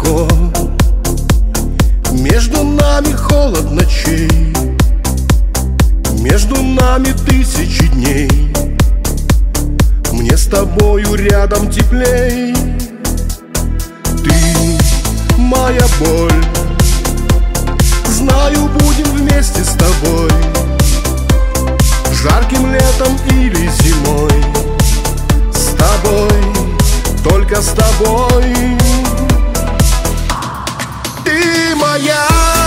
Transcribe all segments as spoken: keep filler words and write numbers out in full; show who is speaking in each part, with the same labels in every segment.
Speaker 1: далеко, между нами холод ночей, между нами тысячи дней. Мне с тобою рядом теплей. Ты моя боль, знаю, будем вместе с тобой, жарким летом или зимой. С тобой, только с тобой. Ты моя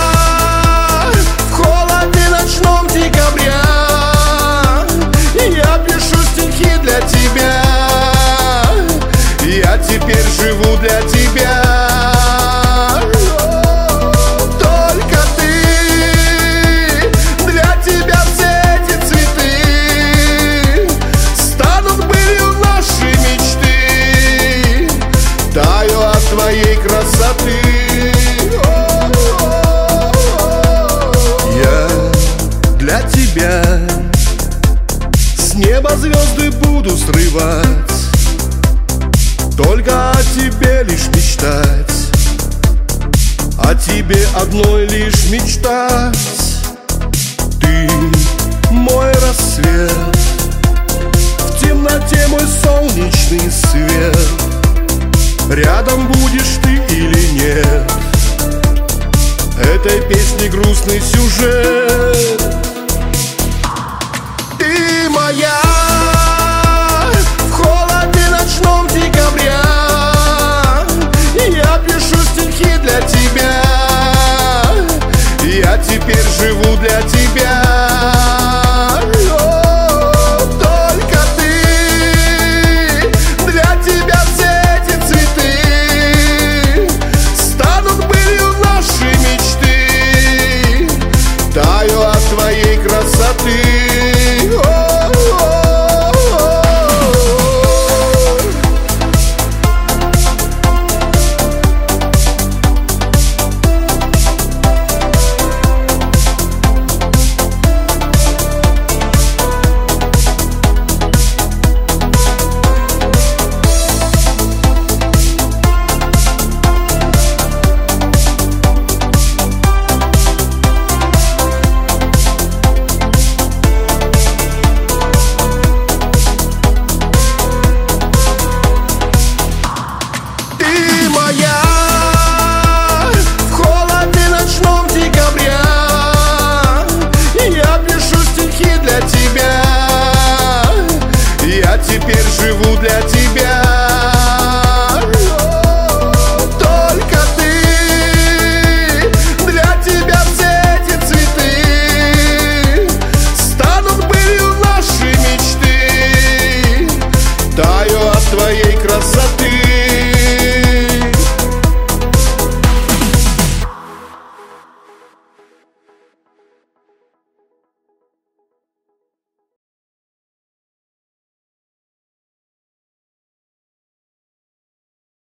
Speaker 1: в холоде ночном декабря. Я пишу стихи для тебя, я теперь живу для тебя. Только ты, для тебя все эти цветы станут былью нашей мечты. Таю от твоей красоты. Я для тебя с неба звезды буду срывать, только о тебе лишь мечтать, о тебе одной лишь мечтать. Ты мой рассвет, в темноте мой солнечный свет. Рядом будешь ты или нет, этой песни грустный сюжет. Ты моя в холоде ночном декабря. Я пишу стихи для тебя, я теперь живу для тебя. Только ты, для тебя все эти цветы станут былью нашей мечты. Таю от твоей красоты. Теперь живу для тебя. Только ты, для тебя все эти цветы станут былью нашей мечты. Таю